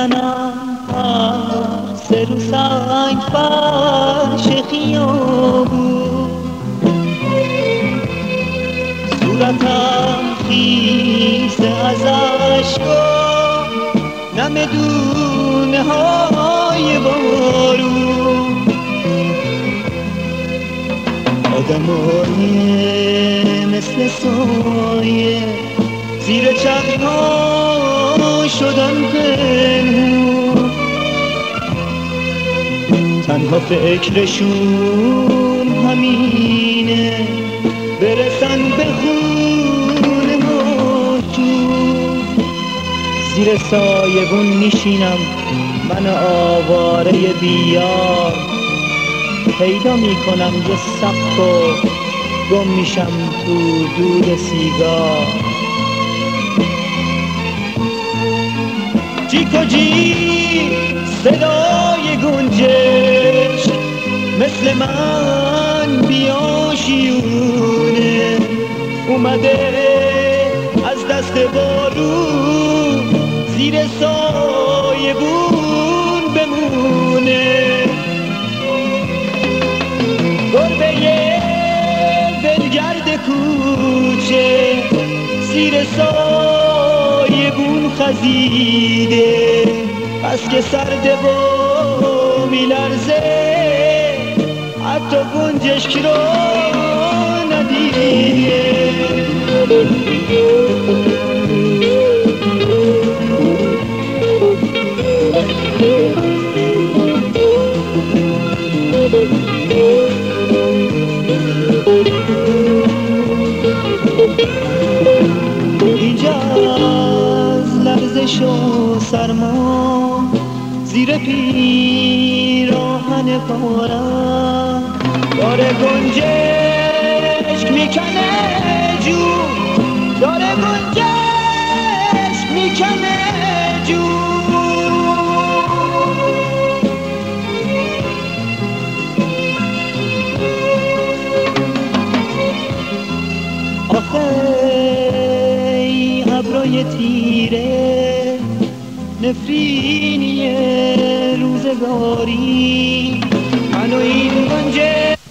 میزنم سر و سنگ فرش خیابون، صورتم خیسه از اشکا، نم دونه های بارون. آدمای مثل سایه زیر چشم‌ها شدن پنهون، تنها فکرشون همینه برسن به خونه هاشون. زیر سایبون میشینم من آواره بیار، پیدا میکنم یه سقف و گم میشم تو دود سیگار. جیک و جیک صدای گنجش مثل من بیاشیونه، اومده از دست بارون زیر سایبون بمونه. گربه دلگرد کوچه زیر سایبون خزیده، بس که سرده و میلرزه حتی گنجشک رو ندیده. اینجا از لرزش و سرما زیر پیراهن پارم داره گنجشک میکنه جون، داره گنجشک میکنه جون. آخه ابرای تیره نفرینی روزگاری، من و این گنجه